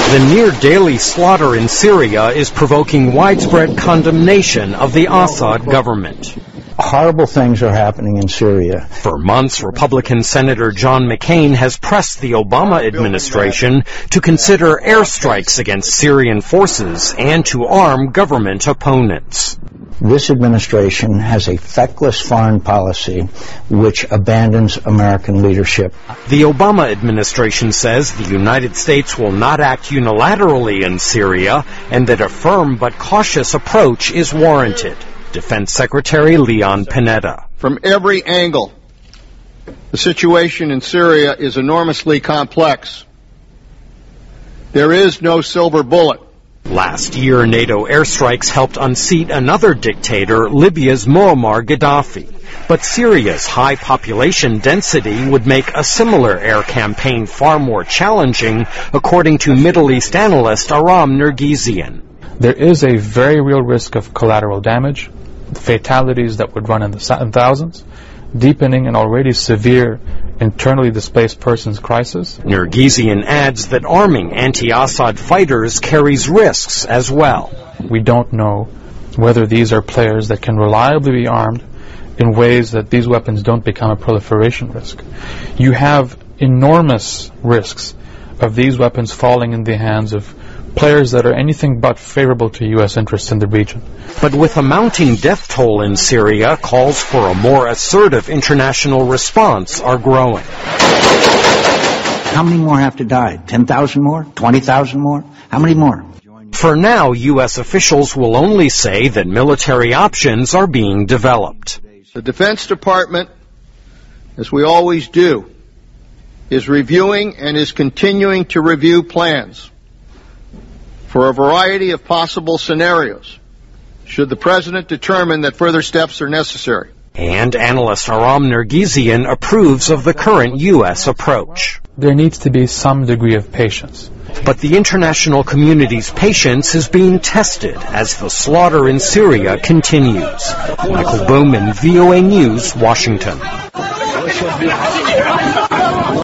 The near-daily slaughter in Syria is provoking widespread condemnation of the Assad government. Horrible things are happening in Syria. For months, Republican Senator John McCain has pressed the Obama administration to consider airstrikes against Syrian forces and to arm government opponents. This administration has a feckless foreign policy which abandons American leadership. The Obama administration says the United States will not act unilaterally in Syria and that a firm but cautious approach is warranted. Defense Secretary Leon Panetta. From every angle, the situation in Syria is enormously complex. There is no silver bullet. Last year, NATO airstrikes helped unseat another dictator, Libya's Muammar Gaddafi. But Syria's high population density would make a similar air campaign far more challenging, according to Middle East analyst Aram Nergizian. There is a very real risk of collateral damage, fatalities that would run in the thousands, deepening an already severe internally displaced persons crisis. Nergizian adds that arming anti-Assad fighters carries risks as well. We don't know whether these are players that can reliably be armed in ways that these weapons don't become a proliferation risk. You have enormous risks of these weapons falling in the hands of players that are anything but favorable to U.S. interests in the region. But with a mounting death toll in Syria, calls for a more assertive international response are growing. How many more have to die? 10,000 more? 20,000 more? How many more? For now, U.S. officials will only say that military options are being developed. The Defense Department, as we always do, is reviewing and is continuing to review plans for a variety of possible scenarios, should the President determine that further steps are necessary. And analyst Aram Nergizian approves of the current U.S. approach. There needs to be some degree of patience. But the international community's patience is being tested as the slaughter in Syria continues. Michael Bowman, VOA News, Washington.